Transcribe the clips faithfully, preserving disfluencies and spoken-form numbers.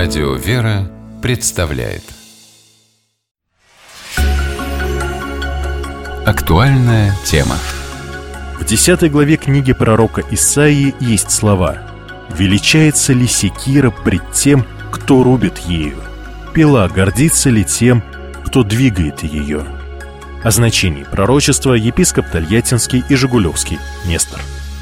Радио «Вера» представляет актуальная тема. В десятой главе книги пророка Исаии есть слова: «Величается ли секира пред тем, кто рубит ею? Пила гордится ли тем, кто двигает ее?» О значении пророчества епископ Тольяттинский и Жигулевский Нестор.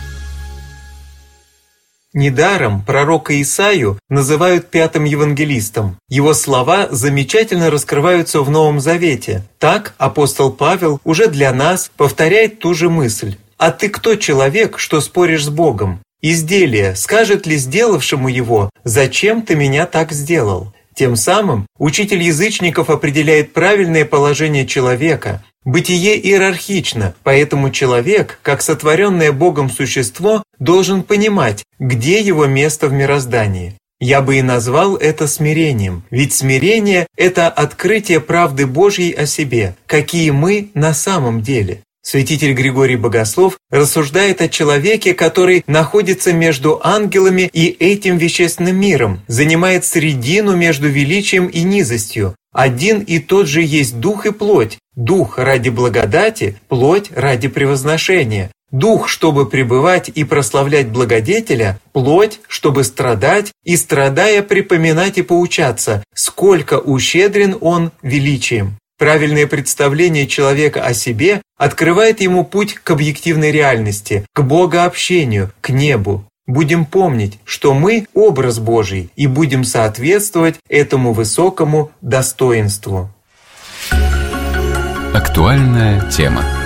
Недаром пророка Исаию называют пятым евангелистом. Его слова замечательно раскрываются в Новом Завете. Так апостол Павел уже для нас повторяет ту же мысль. «А ты кто, человек, что споришь с Богом? Изделие скажет ли сделавшему его: зачем ты меня так сделал?» Тем самым учитель язычников определяет правильное положение человека. Бытие иерархично, поэтому человек, как сотворенное Богом существо, должен понимать, где его место в мироздании. Я бы и назвал это смирением, ведь смирение – это открытие правды Божьей о себе, какие мы на самом деле. Святитель Григорий Богослов рассуждает о человеке, который находится между ангелами и этим вещественным миром, занимает средину между величием и низостью. Один и тот же есть дух и плоть. Дух ради благодати, плоть ради превозношения. Дух, чтобы пребывать и прославлять благодетеля, плоть, чтобы страдать и, страдая, припоминать и поучаться, сколько ущедрен он величием. Правильное представление человека о себе открывает ему путь к объективной реальности, к богообщению, к небу. Будем помнить, что мы – образ Божий, и будем соответствовать этому высокому достоинству. Актуальная тема.